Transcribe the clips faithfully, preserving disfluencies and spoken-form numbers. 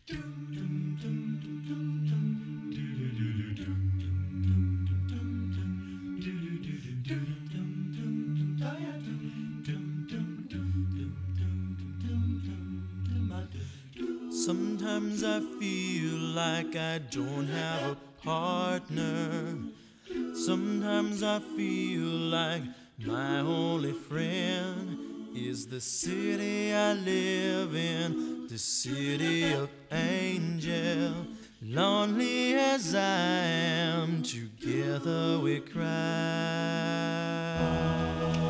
Sometimes I feel like I don't have a partner. Sometimes I feel like my only friend is the city I live in, the city of angel. Lonely as I am, together we cry.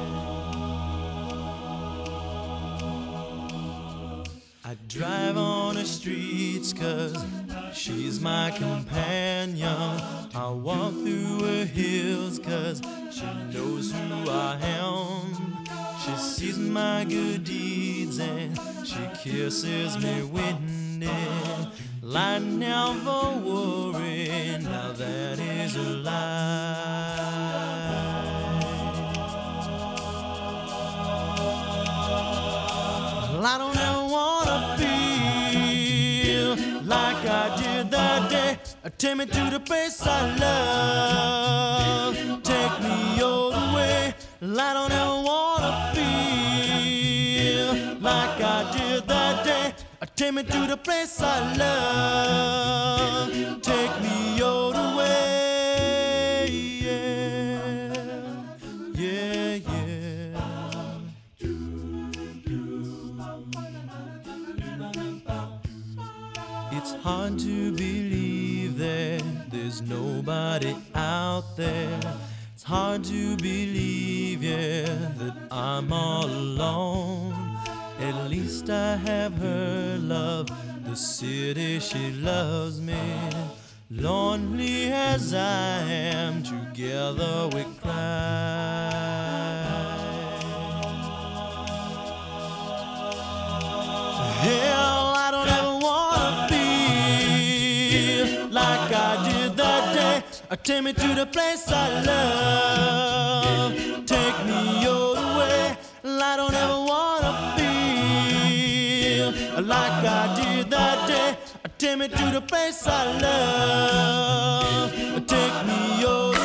I drive on the streets 'cause she's my companion. I walk through her hills 'cause she knows who I am. She sees my good deeds and she kisses me winning. I never worry, now that is a lie. I don't ever wanna feel like I did that day. Take me to the place I love, take me all the way. I don't ever wanna feel like I did that day. Take me to the place I love, take me all the way. Yeah, yeah, yeah. It's hard to believe that there's nobody out there. It's hard to believe, yeah, that I'm all alone. At least I have her love, the city she loves me. Lonely as I am, together we cry. Hell, I don't ever wanna feel like I did that day. Take me to the place I love, take me all the way. I don't ever wanna feel like I did that day. Take me to the place I love, take me all